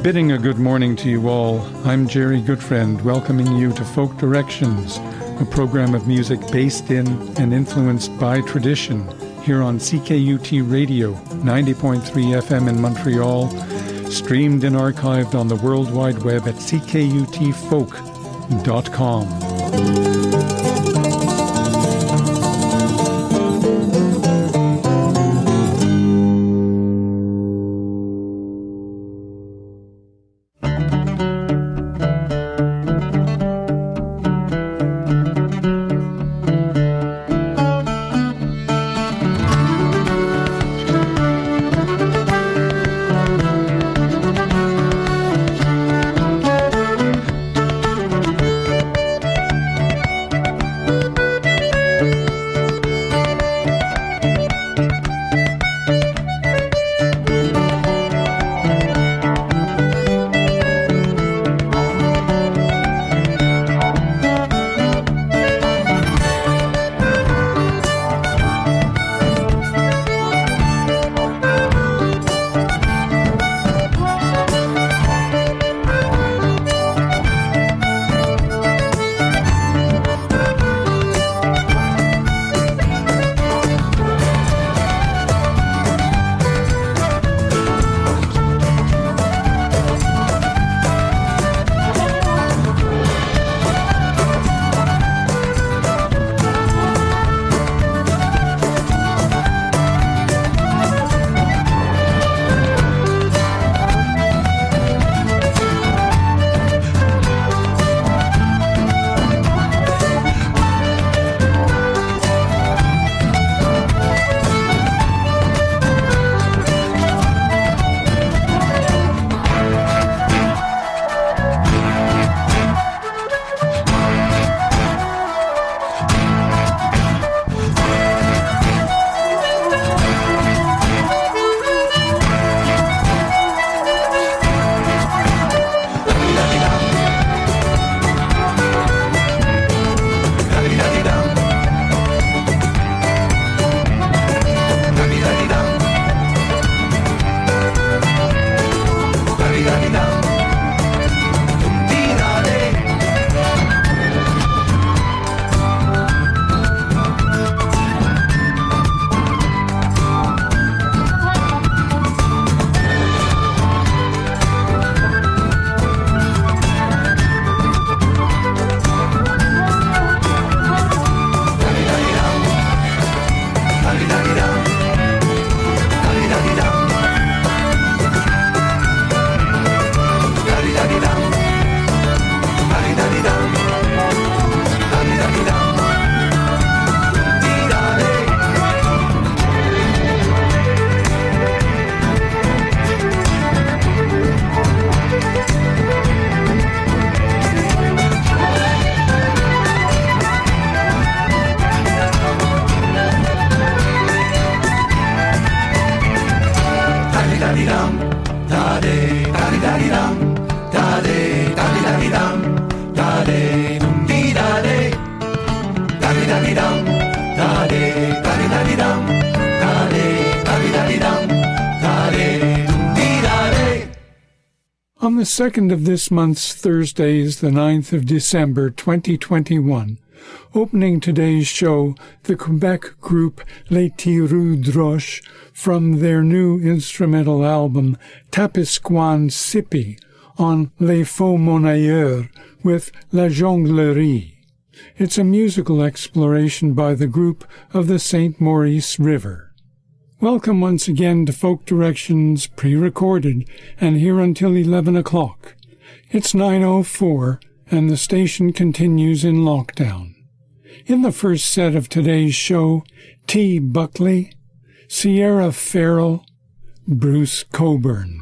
Bidding a good morning to you all, I'm Jerry Goodfriend, welcoming you to Folk Directions, a program of music based in and influenced by tradition, here on CKUT Radio, 90.3 FM in Montreal, streamed and archived on the World Wide Web at ckutfolk.com. On the 2nd of this month's Thursday is the 9th of December, 2021. Opening today's show, the Quebec group Les Tirous Droches from their new instrumental album Tapisquan Sipi on Les Faux Monnailleurs with La Jonglerie. It's a musical exploration by the group of the St. Maurice River. Welcome once again to Folk Directions, pre-recorded, and here until 11 o'clock. It's 9:04, and the station continues in lockdown. In the first set of today's show, T. Buckley, Sierra Farrell, Bruce Coburn.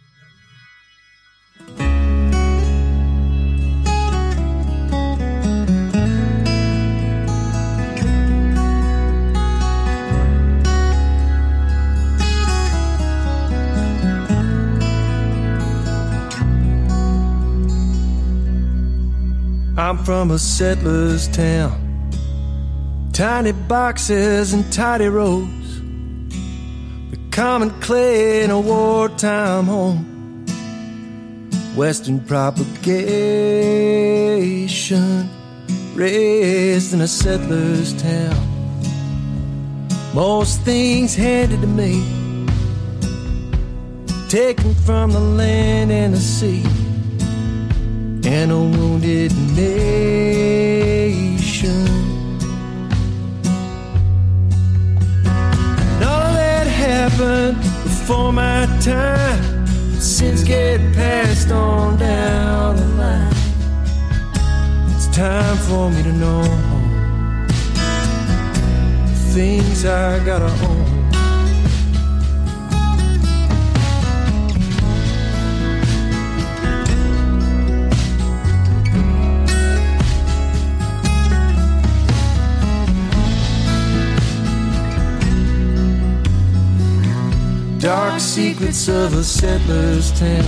I'm from a settler's town, tiny boxes and tidy roads, the common clay in a wartime home. Western propagation, raised in a settler's town. Most things handed to me, taken from the land and the sea, and a wounded nation. And all of that happened before my time. Sins get passed on down the line. It's time for me to know the things I gotta own. Dark secrets of a settler's town.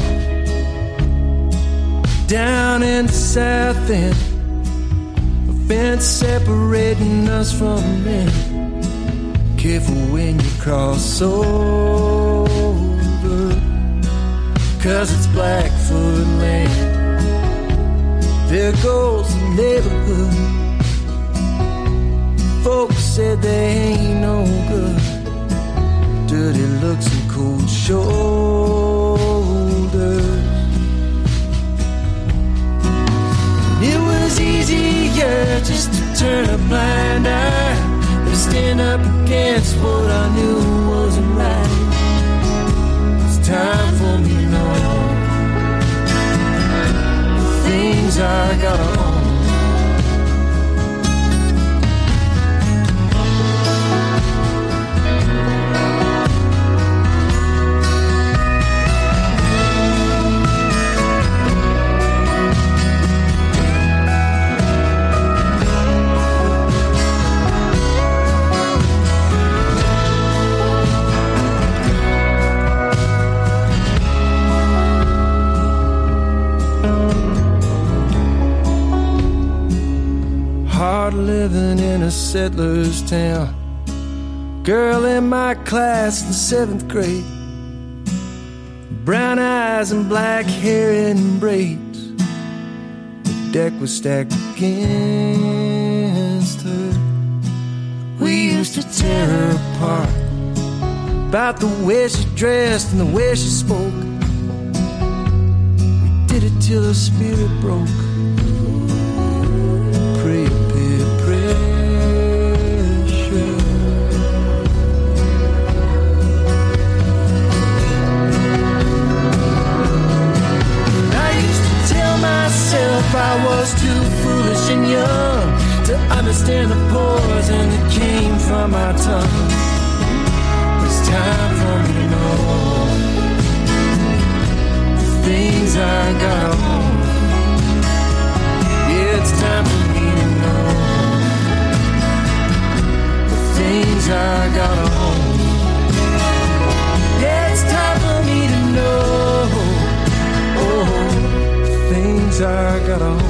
Down in the south end, a fence separating us from men. Careful when you cross over, 'cause it's Blackfoot land. There goes the neighborhood. Folks said they ain't no good. Dirty looks and cold shoulders. And it was easier just to turn a blind eye than stand up against what I knew wasn't right. It's time for me to know the things I gotta own. Living in a settler's town. Girl in my class in 7th grade, brown eyes and black hair in braids. The deck was stacked against her. We used to tear her apart about the way she dressed and the way she spoke. We did it till her spirit broke. I was too foolish and young to understand the poison that came from my tongue. It's time for me to know the things I gotta own. Yeah, it's time for me to know the things I gotta own. Yeah, it's time for me to know things I gotta own.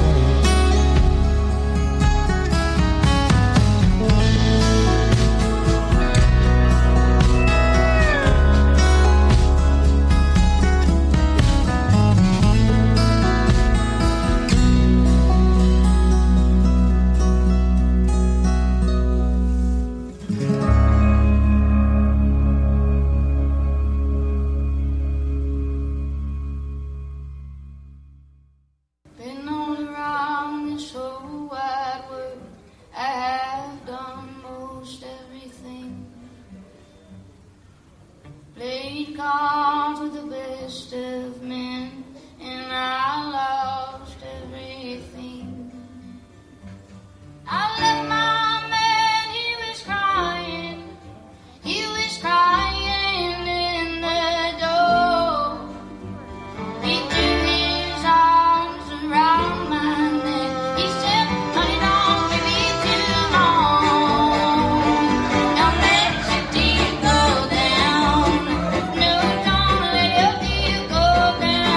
Down.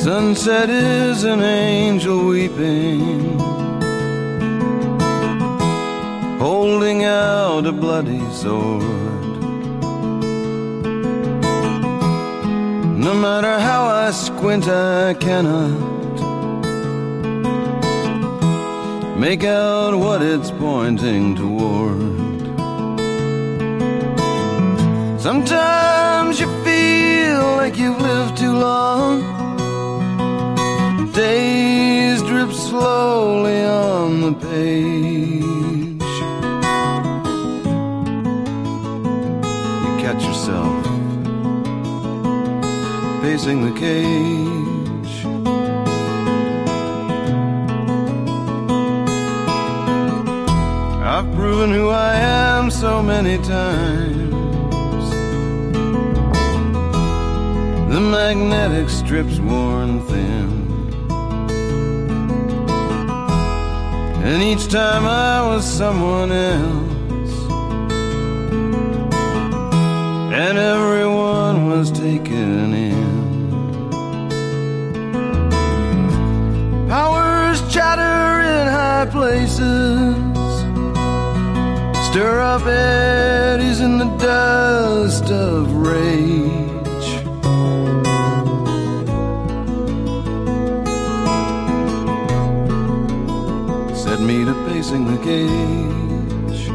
Sunset is an angel weeping, holding out a bloody sword. No matter how I squint, I cannot make out what it's pointing toward. Sometimes you feel like you've lived too long. Days drip slowly on the page. You catch yourself pacing the cage. I've proven who I am so many times. The magnetic strip's worn thin, and each time I was someone else, and everyone was taken in. Powers chatter in high places, stir up eddies in the dust of rage. Set me to pacing the cage.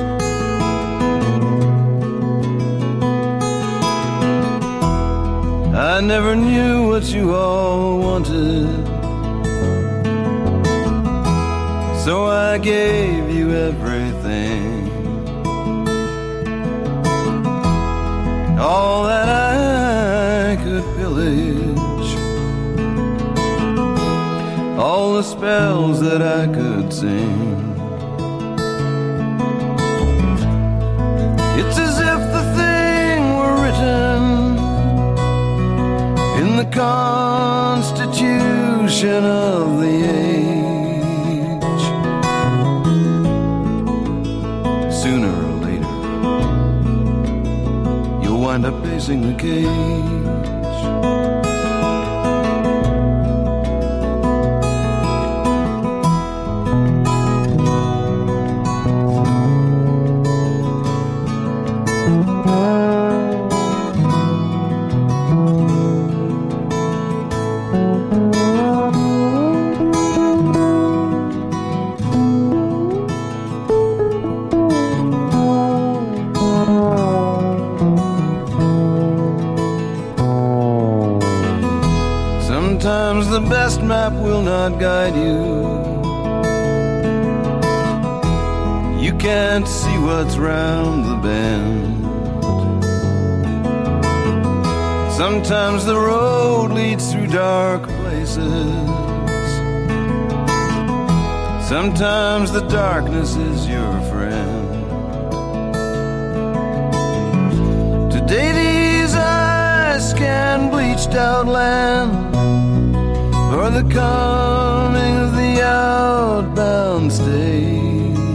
I never knew what you all wanted, so I gave you everything, all that I could pillage, all the spells that I could sing. It's as if the thing were written in the constitution of the age. Sooner or later, you'll wind up pacing the cage. Sometimes the best map will not guide you. You can't see what's round the bend. Sometimes the road leads through dark places. Sometimes the darkness is your friend. Today these eyes scan bleached out land for the coming of the outbound stage.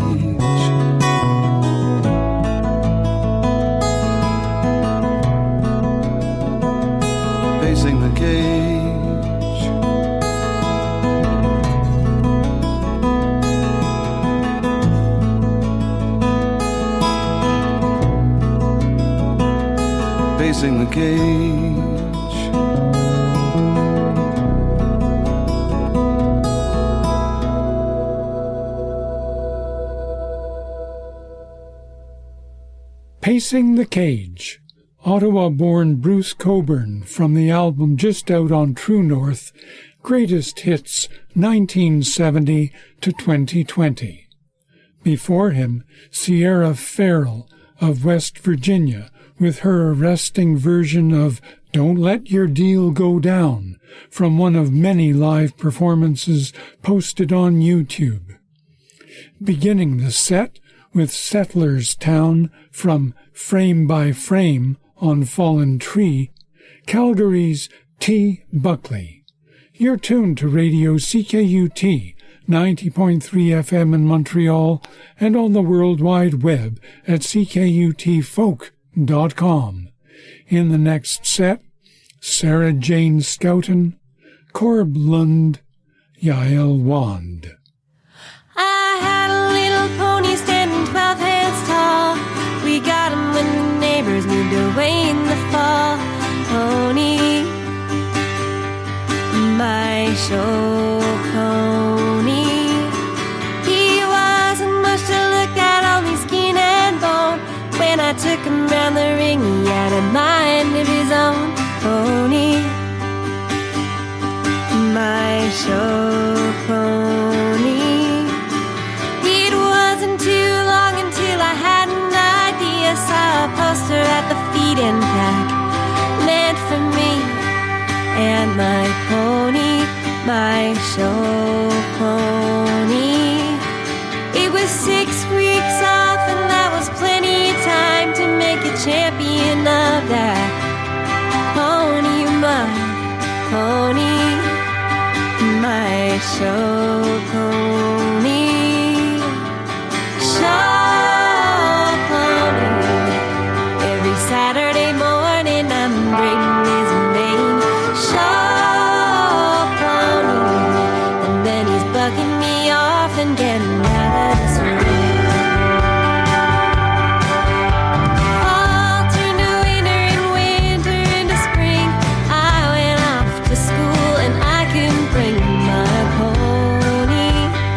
Pacing the cage. Pacing the cage. Pacing the Cage, Ottawa-born Bruce Cockburn from the album just out on True North, Greatest Hits 1970 to 2020. Before him, Sierra Farrell of West Virginia with her arresting version of Don't Let Your Deal Go Down from one of many live performances posted on YouTube. Beginning the set with Settlers Town from Frame by Frame on Fallen Tree, Calgary's T. Buckley. You're tuned to Radio CKUT 90.3 FM in Montreal and on the World Wide Web at ckutfolk.com. In the next set, Sarah Jane Scouten, Korblund Yael Wand. I had a little pony standing 12 hands tall. We got him when the neighbors moved away in the fall. Pony, my show pony. He wasn't much to look at, only skin and bone. When I took him round the ring, he had a mind of his own. Pony, my show pony. It wasn't too long until I had an idea. Saw a poster at the feed-in pack, meant for me and my pony, my show pony. It was 6 weeks off, and that was plenty of time to make a champion of that pony. My pony, my show pony. Show pony. Every Saturday morning I'm braiding his mane. Show pony. And then he's bucking me off and getting out of this ring. Fall turned to winter and winter into spring. I went off to school and I couldn't bring my pony,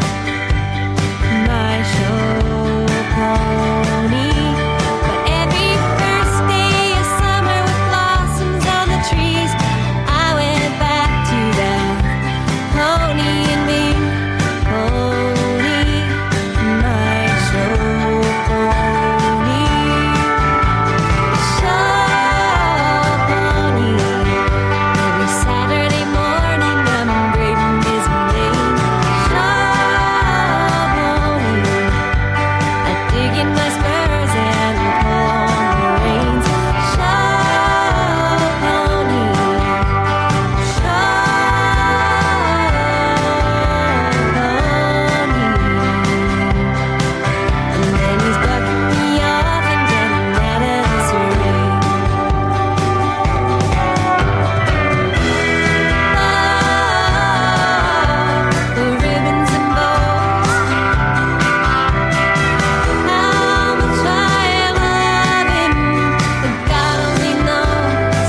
my show pony. But every first day of summer with blossoms on the trees, I went back to that pony and me. Pony, my show pony. Show pony. Every Saturday morning I'm braiding his mane. Show pony. I dig in my spurs and pull on the reins. Show pony. And then he's bucking me off and getting out of this ring. Oh, the ribbons and bows. How much I love him, but God only knows.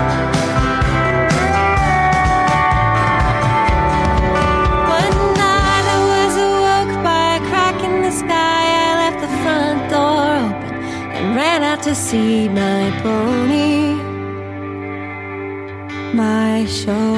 One night I was awoke by a crack in the sky. I left the front door open and ran out to see my pony, my show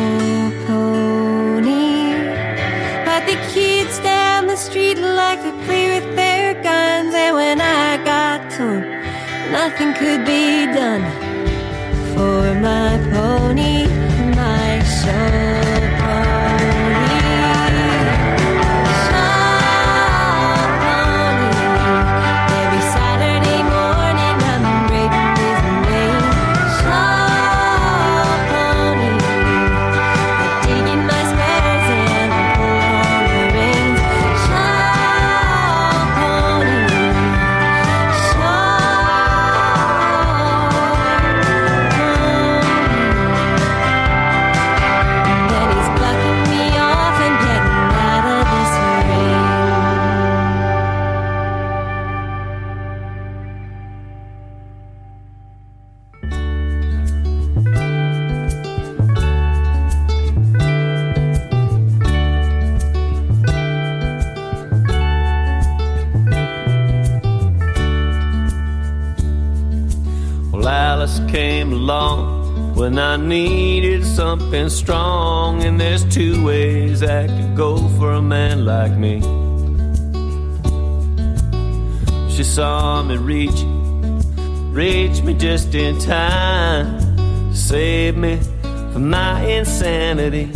pony. But the kids down the street like to play with their guns, and when I got to 'em, nothing could be done for my pony, my show pony. Show pony. Every Saturday morning I'm braiding his mane. Show pony. I dig in my spurs and pull on the reins. Show pony. Show pony. Then he's bucking me off and getting out of this ring. Well, Alice came along when I needed something strong, and there's 2 ways that could go for a man like me. She saw me reach me just in time to save me from my insanity,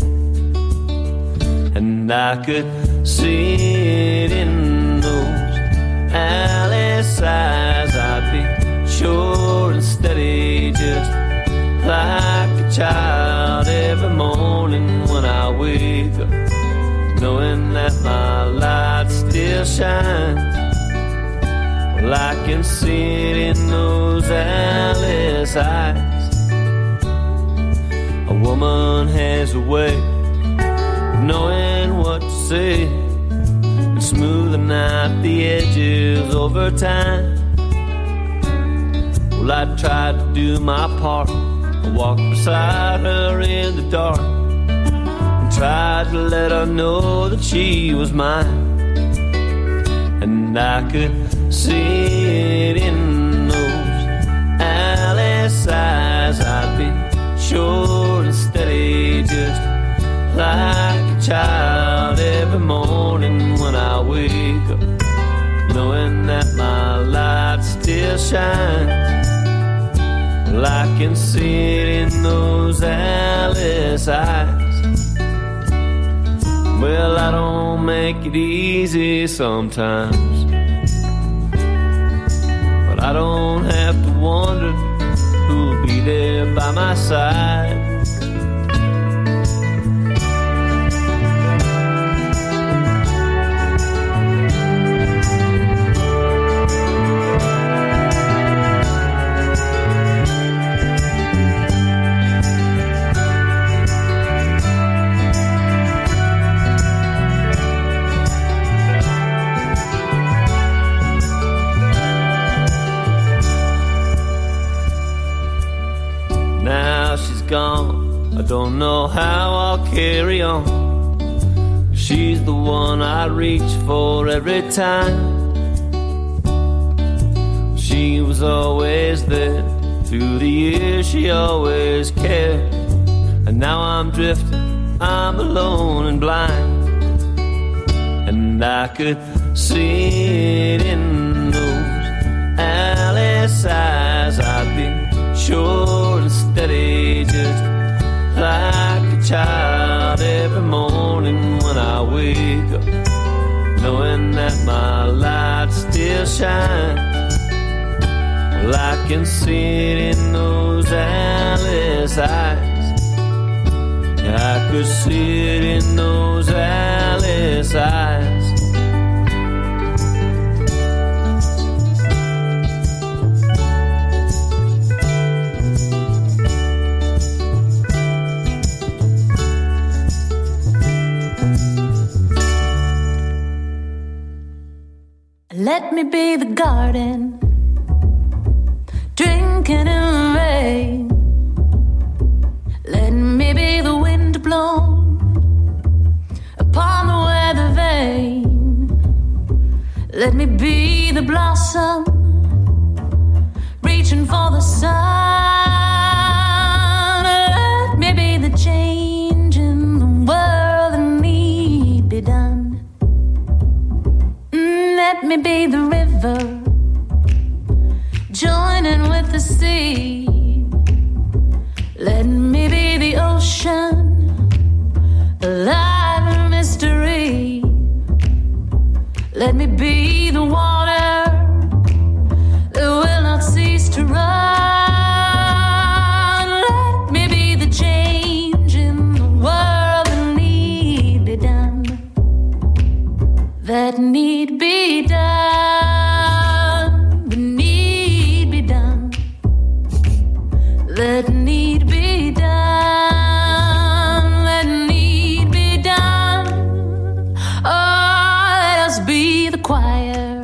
and I could see it in those Alice eyes. I'd be sure and steady, just like a child every morning when I wake up, knowing that my light still shines. Well, I can see it in those Alice eyes. A woman has a way knowing what to say and smoothing out the edges over time. Well, I tried to do my part. I walked beside her in the dark and tried to let her know that she was mine. And I could see it in those Alice eyes. I'd be sure and steady, just like a child every morning when I wake up, knowing that my light still shines. Well, I can see it in those Alice eyes. Well, I don't make it easy sometimes, but I don't have to wonder who'll be there by my side. Gone. I don't know how I'll carry on. She's the one I reach for every time. She was always there through the years, she always cared. And now I'm drifting, I'm alone and blind. And I could see it in those Alice eyes. I'd be sure and steady, just like a child every morning when I wake up, knowing that my light still shines. Well, I can see it in those Alice eyes. I could see it in those Alice eyes. Let me be the garden, drinking in the rain. Let me be the wind blown upon the weather vane. Let me be the blossom, reaching for the sun. Let me be the change in the world that need be done. Let me be the river, joining with the sea. Let me be the ocean, alive in mystery. Let me be the water that will not cease to run. Let me be the change in the world that need be done. That need be done, that need be done, that need be done, that need be done. Oh, let us be the choir,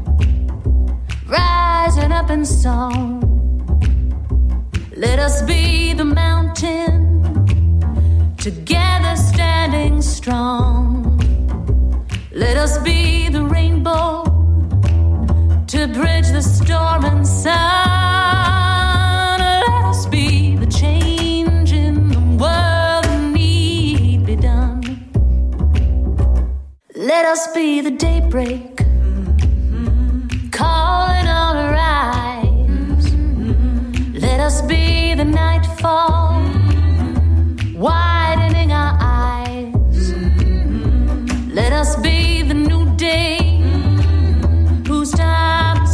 rising up in song. Let us be the mountain, together standing strong. Let us be the rainbow to bridge the storm and sun. Let us be the change in the world that need be done. Let us be the daybreak, calling all arise. Let us be the nightfall, widening our eyes. Let us be the new day, whose time has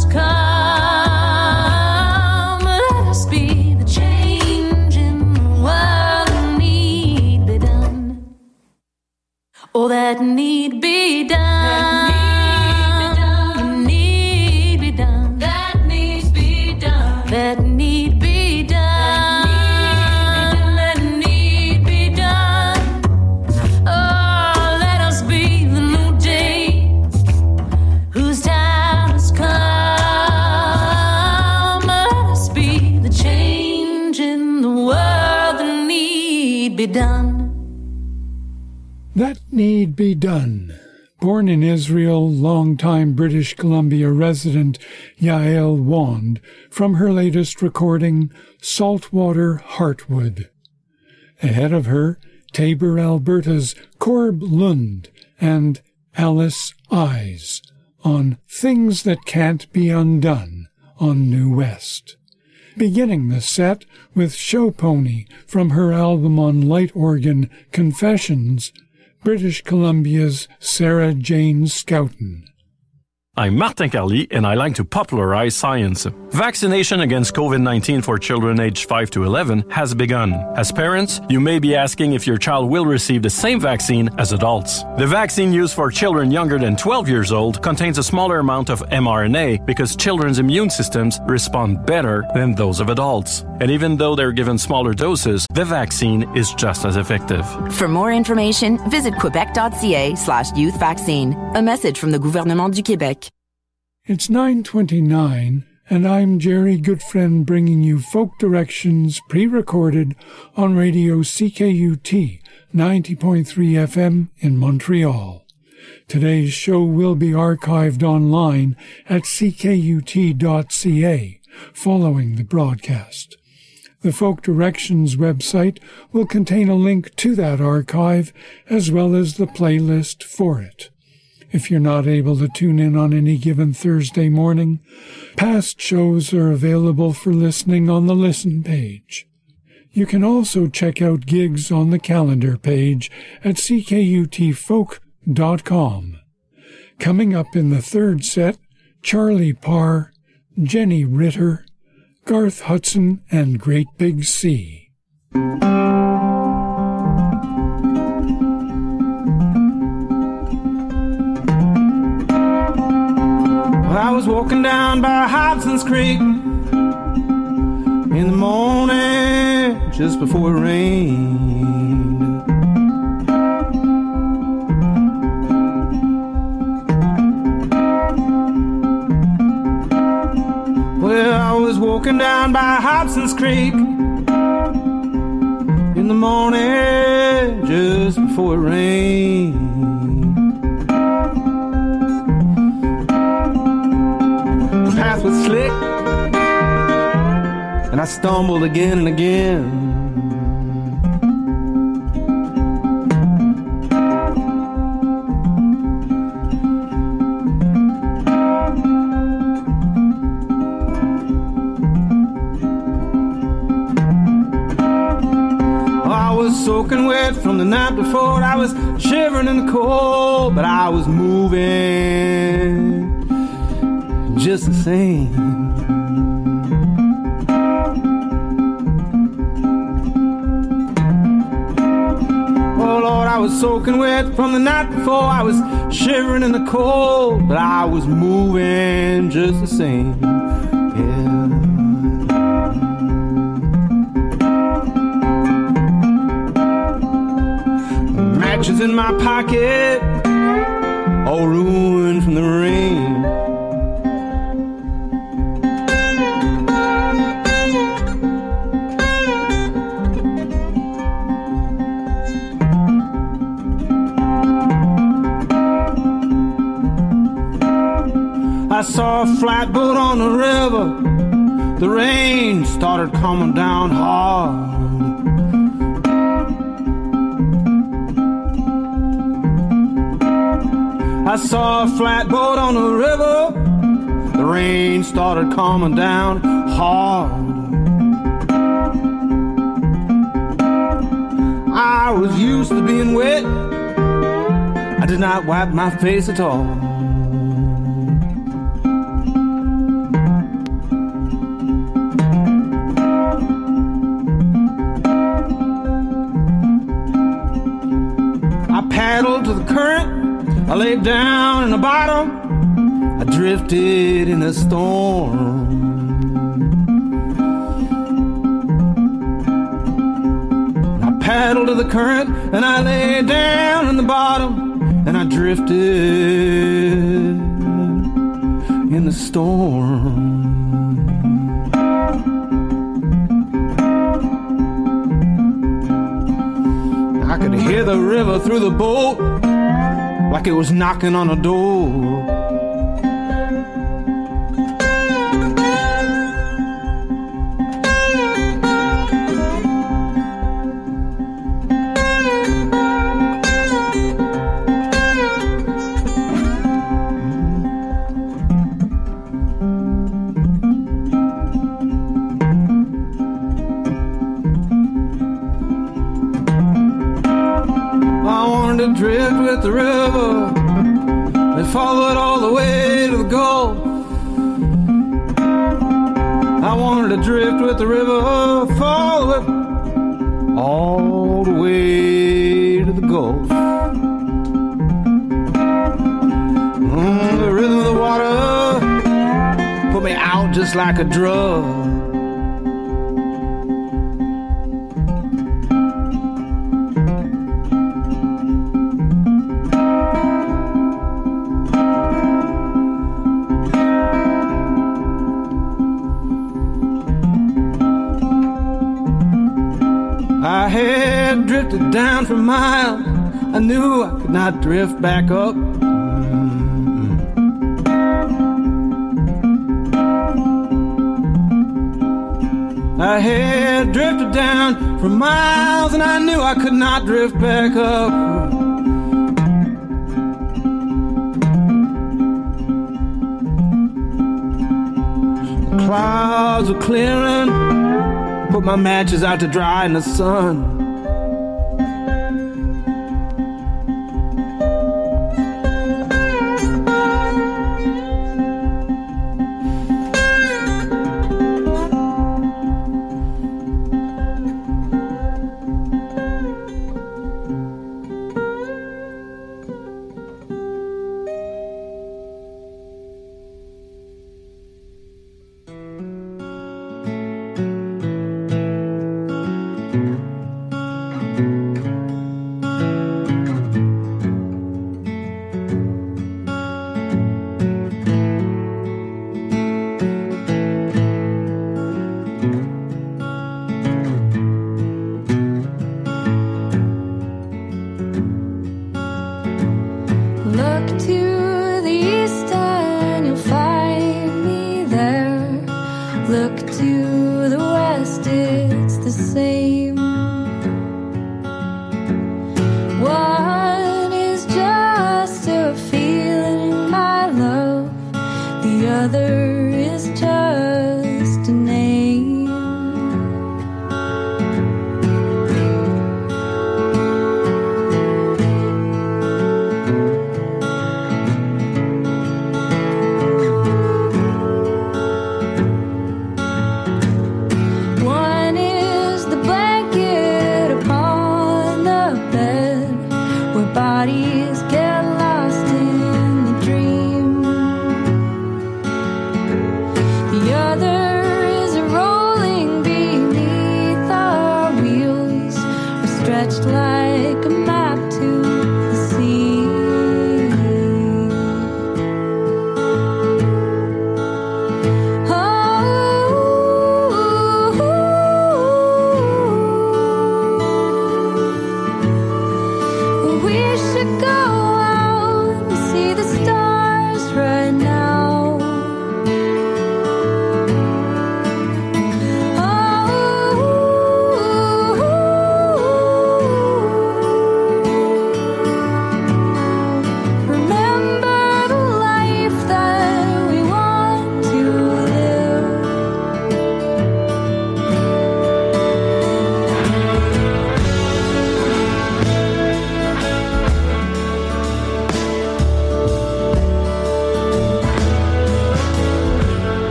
come. Let us be the change in the world that need be done. Oh, that need be done. That need be done. That needs be done. That need be done. That need be done. Oh, done. That Need Be Done. Born in Israel, longtime British Columbia resident Yael Wand, from her latest recording, Saltwater Heartwood. Ahead of her, Tabor, Alberta's Corb Lund and Alice Eyes on Things That Can't Be Undone on New West. Beginning the set with Show Pony from her album on light organ, Confessions, British Columbia's Sarah Jane Scouten. I'm Martin Carly, and I like to popularize science. Vaccination against COVID-19 for children aged 5 to 11 has begun. As parents, you may be asking if your child will receive the same vaccine as adults. The vaccine used for children younger than 12 years old contains a smaller amount of mRNA because children's immune systems respond better than those of adults. And even though they're given smaller doses, the vaccine is just as effective. For more information, visit quebec.ca/youth vaccine. A message from the Gouvernement du Québec. It's 9:29, and I'm Jerry Goodfriend bringing you Folk Directions pre-recorded on radio CKUT 90.3 FM in Montreal. Today's show will be archived online at ckut.ca following the broadcast. The Folk Directions website will contain a link to that archive as well as the playlist for it. If you're not able to tune in on any given Thursday morning, past shows are available for listening on the Listen page. You can also check out gigs on the calendar page at ckutfolk.com. Coming up in the third set, Charlie Parr, Jenny Ritter, Garth Hudson, and Great Big Sea. I was walking down by Hobson's Creek in the morning, just before it rained. Well, I was walking down by Hobson's Creek in the morning, just before it rained. The path was slick, and I stumbled again and again. I was soaking wet from the night before. I was shivering in the cold, but I was moving just the same. Oh Lord, I was soaking wet from the night before. I was shivering in the cold, but I was moving just the same. Yeah. Matches in my pocket, all ruined from the rain. I saw a flatboat on the river. The rain started coming down hard. I saw a flatboat on the river. The rain started coming down hard. I was used to being wet. I did not wipe my face at all. I paddled to the current. I laid down in the bottom. I drifted in the storm. I paddled to the current and I laid down in the bottom and I drifted in the storm. I could hear the river through the boat, like it was knocking on a door. Drift with the river and follow it all the way to the Gulf. I wanted to drift with the river, follow it all the way to the Gulf. The rhythm of the water put me out just like a drug. I had drifted down for miles. I knew I could not drift back up. I had drifted down for miles, and I knew I could not drift back up. The clouds were clearing, put my matches out to dry in the sun.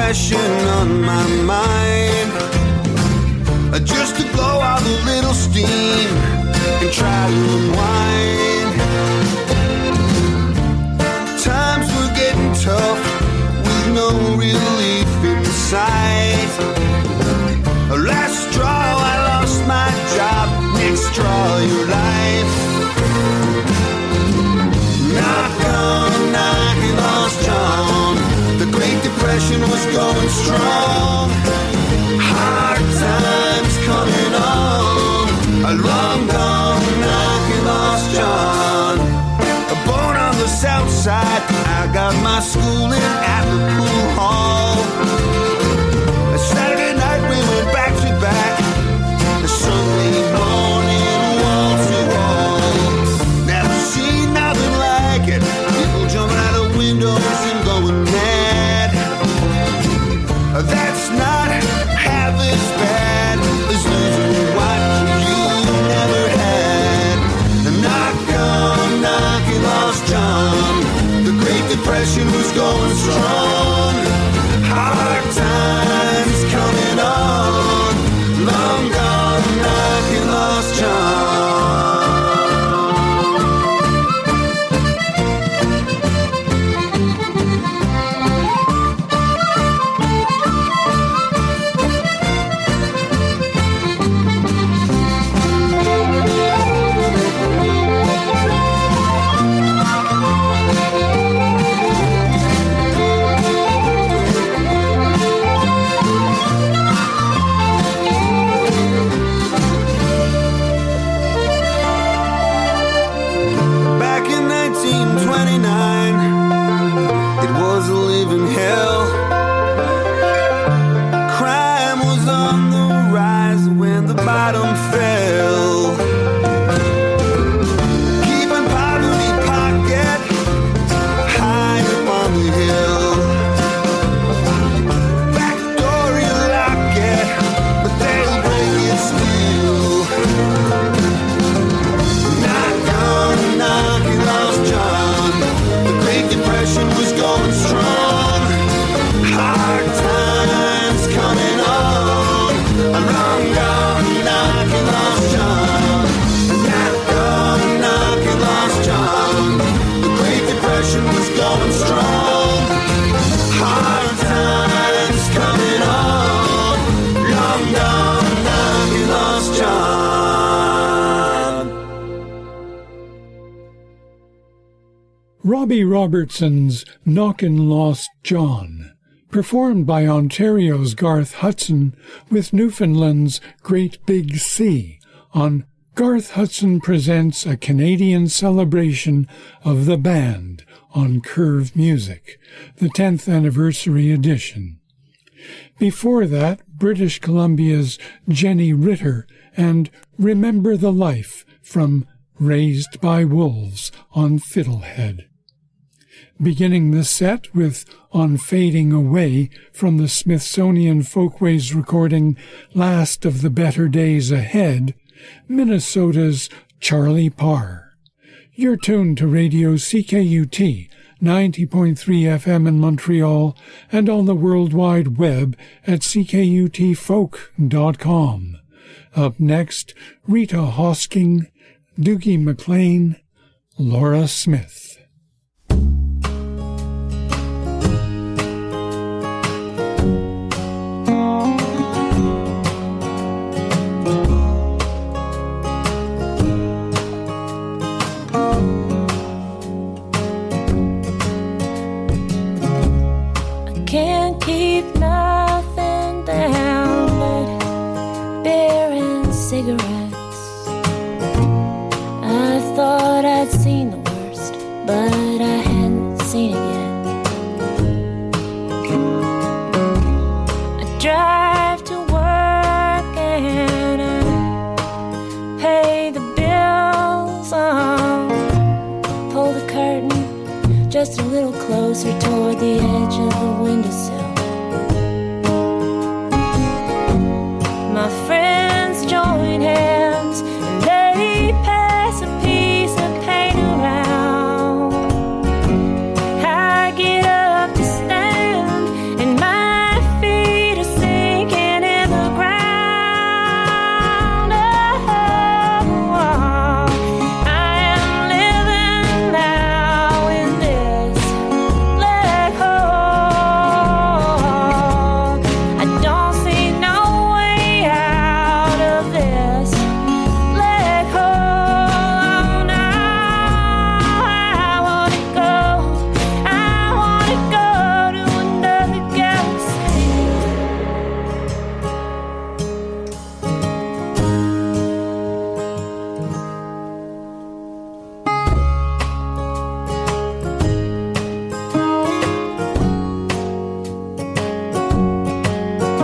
depression on my mind. Just to blow out a little steam and try to unwind. Times were getting tough with no relief in sight. Last straw, I lost my job. Next straw, your life. Knock on, knock, you lost John. The Great Depression was going strong. Hard times coming on. A long gone, knock, you lost John. Born on the south side, I got my schooling at the pool hall. Saturday night we went back to back. Sunday morning, wall to wall. Never seen nothing like it. People jumping out of windows and going mad. That's not half as bad as losing what you never had. Knock on, knock, you lost John. The Great Depression was going strong. Hard times coming on. Long gone, knock, you lost John. Robbie Robertson's Knockin' Lost John, performed by Ontario's Garth Hudson with Newfoundland's Great Big Sea on Garth Hudson Presents a Canadian Celebration of the Band on Curve Music, the 10th anniversary edition. Before that, British Columbia's Jenny Ritter and Remember the Life from Raised by Wolves on Fiddlehead. Beginning the set with On Fading Away from the Smithsonian Folkways recording Last of the Better Days Ahead, Minnesota's Charlie Parr. You're tuned to Radio CKUT 90.3 FM in Montreal and on the World Wide Web at ckutfolk.com. Up next, Rita Hosking, Doogie McLean, Laura Smith. Can't keep nothing down but beer and cigarettes. I thought I'd seen the worst.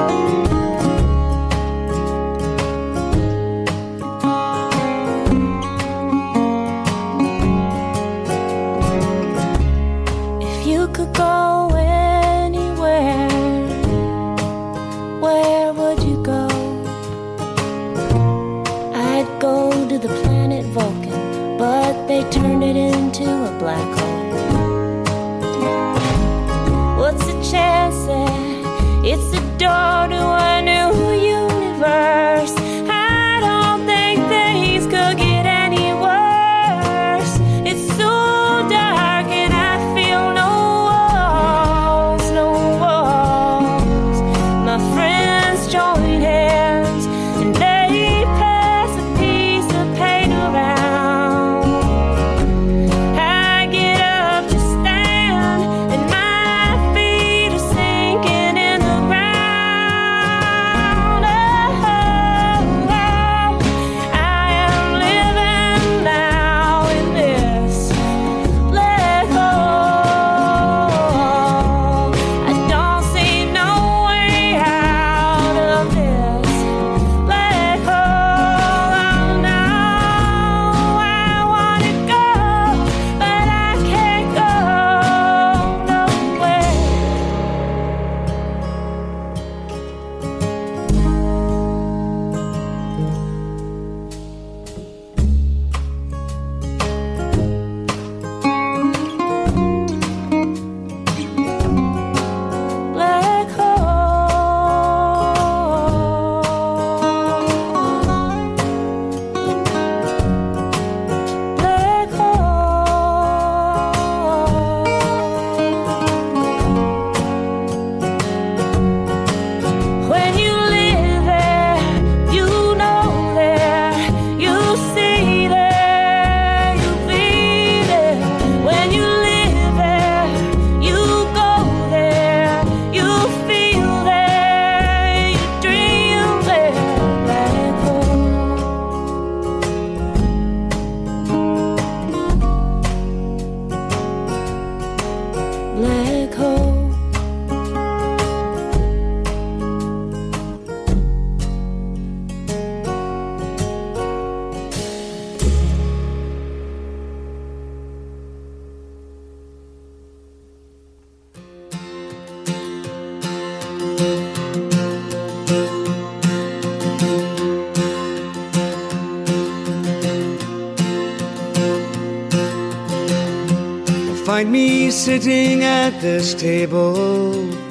Find me sitting at this table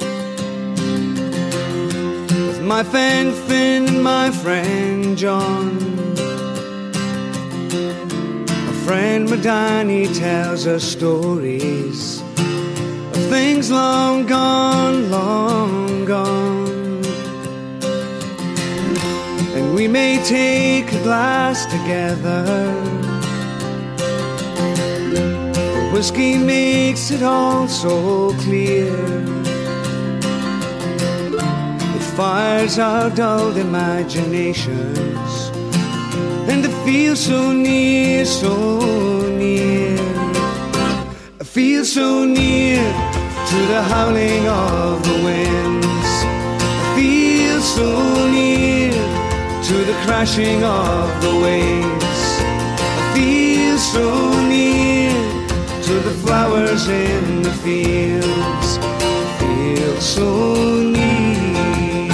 with my friend Finn and my friend John. My friend Madani tells us stories of things long gone, long gone. And we may take a glass together. Whiskey makes it all so clear. It fires our dulled imaginations, and it feels so near, so near. I feel so near to the howling of the winds. I feel so near to the crashing of the waves. I feel so near to the flowers in the fields. Feel so near.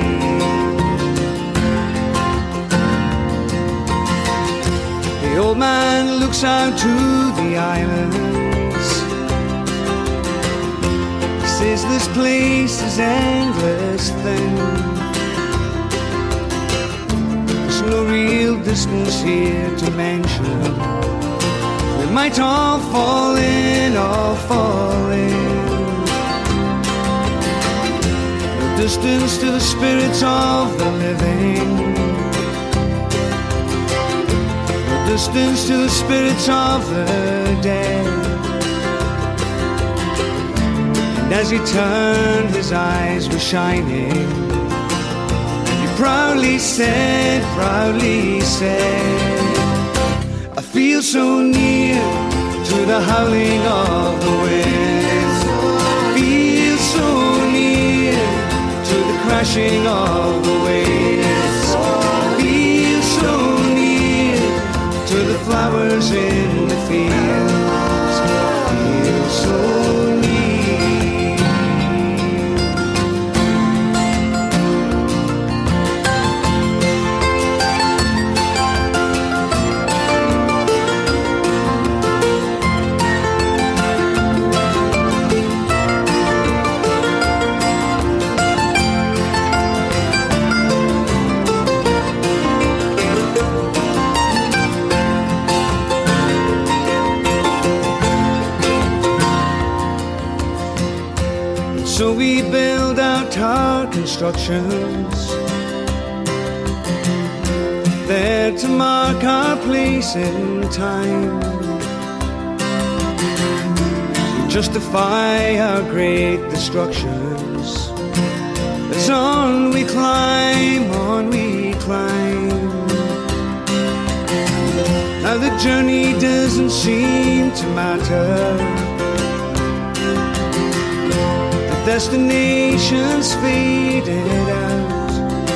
The old man looks out to the islands. He says this place is endless thin. There's no real distance here to mention. We might all fall in, all fall in. No distance to the spirits of the living. No distance to the spirits of the dead. And as he turned, his eyes were shining. And he proudly said, I feel so near to the howling of the wind. Feel so near to the crashing of the waves. Feel so near to the flowers in the fields. Feel so So we build out our constructions there to mark our place in time. We justify our great destructions. As on we climb, on we climb. Now the journey doesn't seem to matter. Destinations faded out,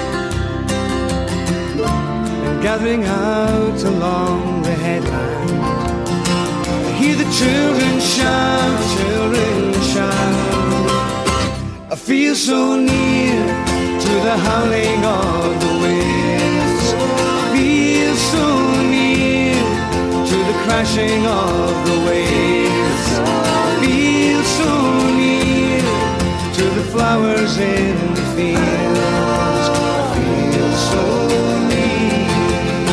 and gathering out along the headland, I hear the children shout, I feel so near to the howling of the winds. I feel so near to the crashing of the waves. I feel so near to the flowers in the fields. I feel so near.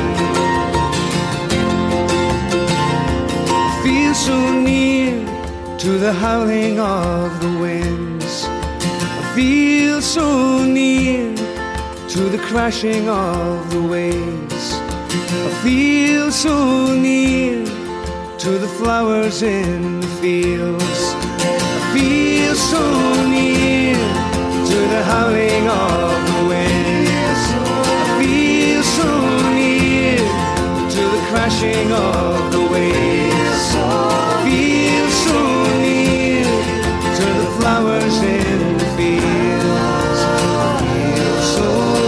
I feel so near to the howling of the winds. I feel so near to the crashing of the waves. I feel so near to the flowers in the fields. I feel so near to the howling of the winds. I feel so near to the crashing of the waves. I feel so near to the flowers in the fields. I feel so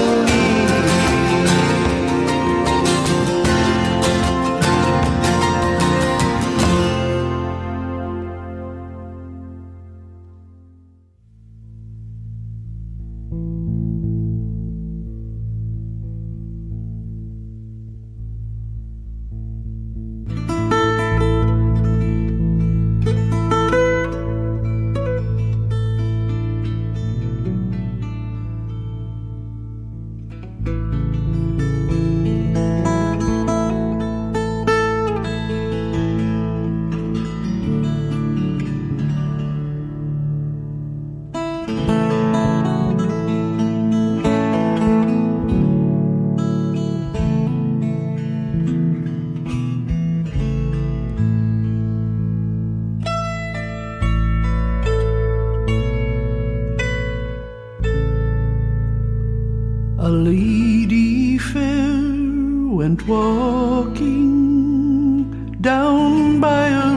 A lady fair went walking down by a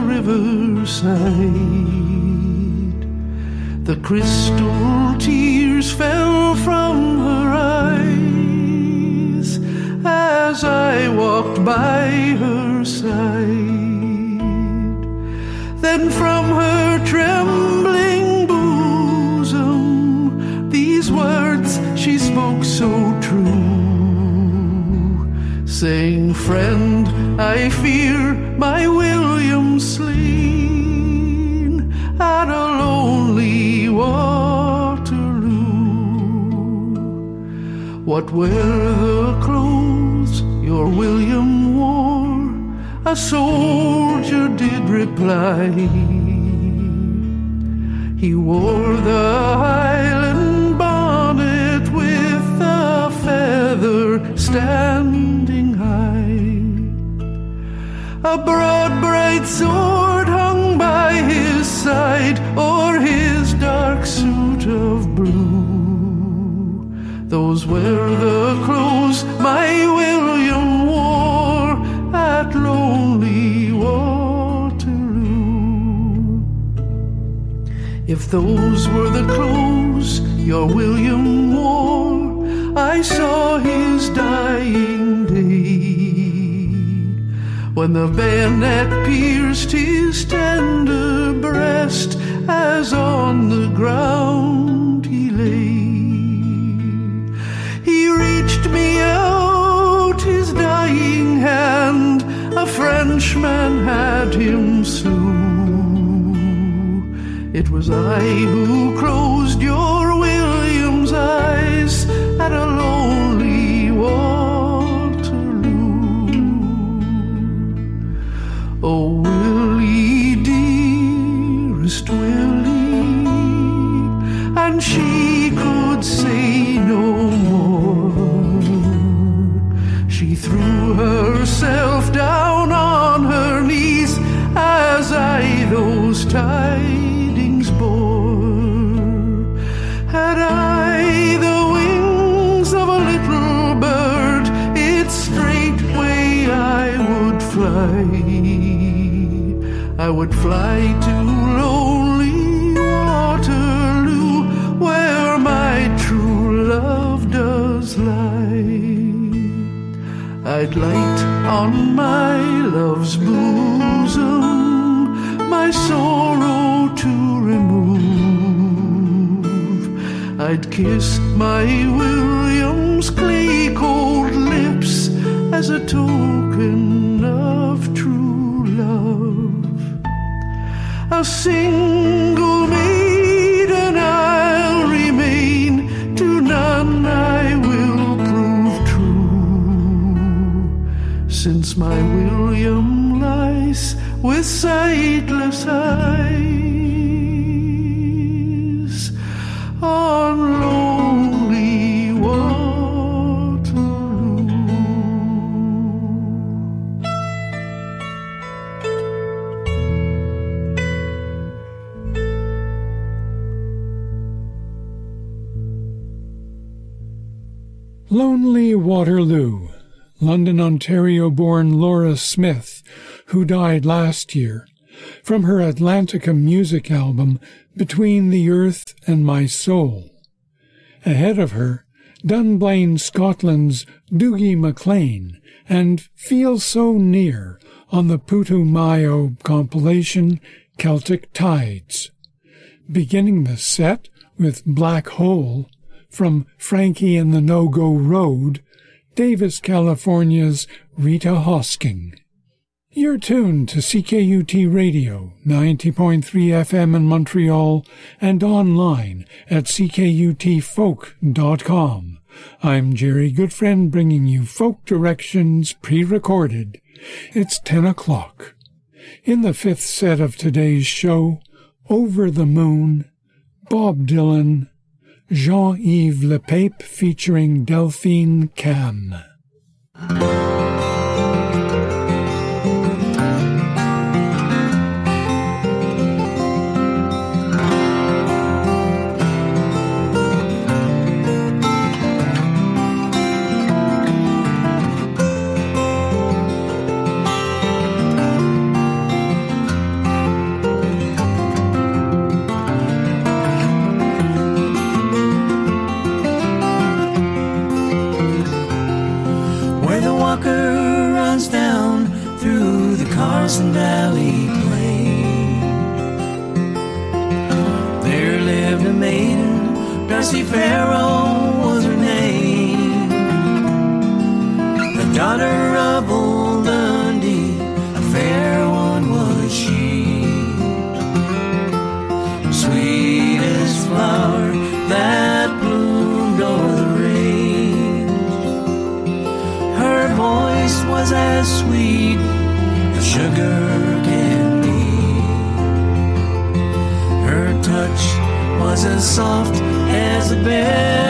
riverside. The crystal tears fell from her eyes as I walked by her side. Then from her trembling bosom these words she spoke so true, saying, "Friend, I fear my William slain at a lonely Waterloo." "What were the clothes your William wore?" a soldier did reply. "He wore the Highland bonnet with a feather standing high. A broad bright sword hung by his side o'er his dark suit of blue. Those were the clothes my William wore at lonely Waterloo." If those were the clothes your William wore, I saw his dying day, when the bayonet pierced his tender breast, as on the ground he lay. He reached me out his dying hand, a Frenchman had him so. It was I who closed your William's eyes at a lonely Waterloo. Oh, Willie, dearest Willie, and she could say no more. She threw herself down on her knees as I those tidings bore. Had I the wings of a little bird, it's straightway I would fly. I would fly to lonely Waterloo, where my true love does lie. I'd light on my love's bosom, my sorrow to remove. I'd kiss my William's clay cold lips as a token of true love. A single maiden I'll remain, to none I will prove true, since my William lies with sightless eyes on lonely Waterloo. Lonely Waterloo, London, Ontario-born Laura Smith, who died last year, from her Atlantica music album Between the Earth and My Soul. Ahead of her, Dunblane Scotland's Dougie MacLean and Feel So Near on the Putumayo compilation Celtic Tides. Beginning the set with Black Hole from Frankie and the No-Go Road, Davis, California's Rita Hosking. You're tuned to CKUT Radio, 90.3 FM in Montreal, and online at ckutfolk.com. I'm Jerry Goodfriend, bringing you folk directions pre-recorded. It's 10 o'clock. In the fifth set of today's show, Over the Moon, Bob Dylan, Jean-Yves Le Pape featuring Delphine Cam. Carson Valley Plain. There lived a maiden, Darcy Farrell was her name, the daughter of old Dundee, a fair one was she, sweetest flower that bloomed o'er the range. Her voice was as sweet sugar candy, her touch was as soft as a bell.